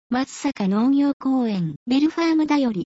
松阪農業公園ベルファームだより。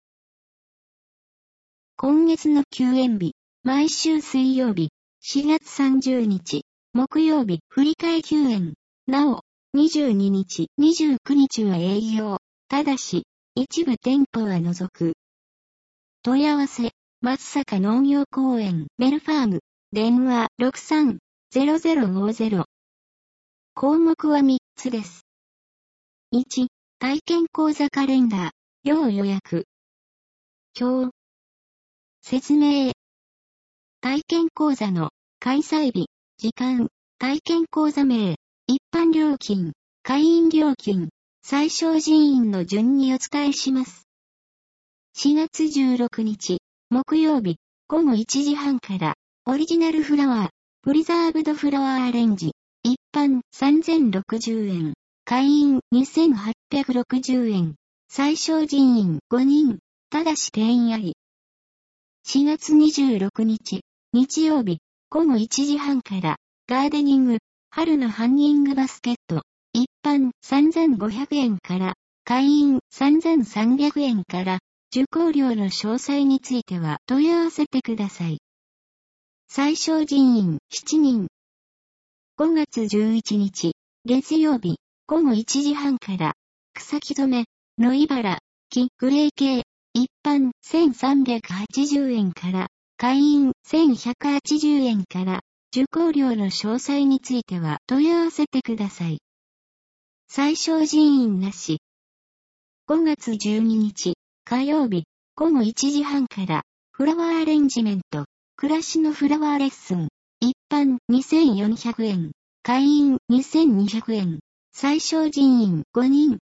今月の休園日、毎週水曜日、4月30日、木曜日、振り替え休園。なお、22日、29日は営業。ただし、一部店舗は除く。問い合わせ、松阪農業公園ベルファーム。電話 63-0050。項目は3つです。1、体験講座カレンダー、要予約。表。説明。体験講座の開催日、時間、体験講座名、一般料金、会員料金、最小人員の順にお伝えします。4月16日、木曜日、午後1時半から、オリジナルフラワー、プリザーブドフラワーアレンジ、一般3060円、会員2860円、最小人員5人、ただし定員あり。4月26日、日曜日、午後1時半から、ガーデニング、春のハンギングバスケット、一般3500円から、会員3300円から、受講料の詳細については問い合わせてください。最小人員7人。5月11日、月曜日、午後1時半から、草木染め、野茨、木、グレー系、一般1380円から、会員1180円から、受講料の詳細については問い合わせてください。最小人員なし。5月12日、火曜日、午後1時半から、フラワーアレンジメント、暮らしのフラワーレッスン、一般2400円、会員2200円、最小人員5人。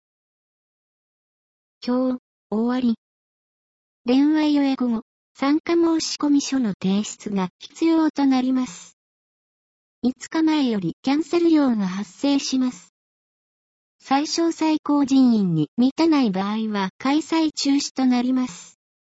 今日、終わり。電話予約後、参加申込書の提出が必要となります。5日前よりキャンセル料が発生します。最小最高人員に満たない場合は開催中止となります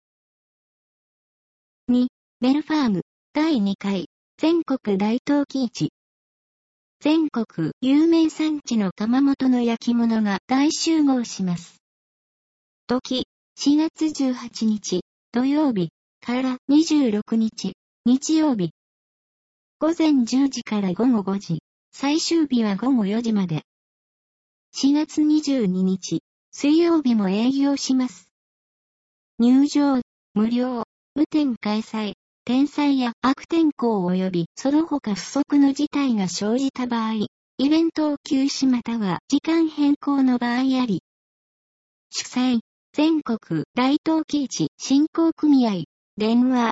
。2、ベルファーム第2回全国大陶器市。全国有名産地の窯元の焼き物が大集合します。時、4月18日土曜日から26日日曜日。午前10時から午後5時、最終日は午後4時まで。4月22日、水曜日も営業します。入場、無料、無店開催、天災や悪天候及びその他不測の事態が生じた場合、イベントを休止または時間変更の場合あり。主催、全国大陶器市振興組合、電話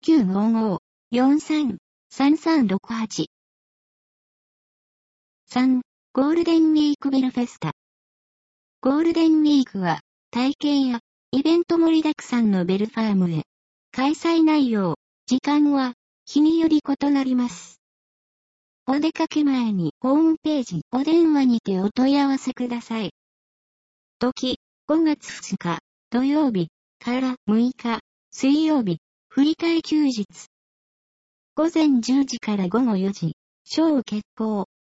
0955-43-3368。3、ゴールデンウィークベルフェスタ。ゴールデンウィークは、体験やイベント盛りだくさんのベルファームへ。開催内容、時間は、日により異なります。お出かけ前にホームページ、お電話にてお問い合わせください。時、5月2日、土曜日、から6日、水曜日、振り替え休日。午前10時から午後4時、ショー決行。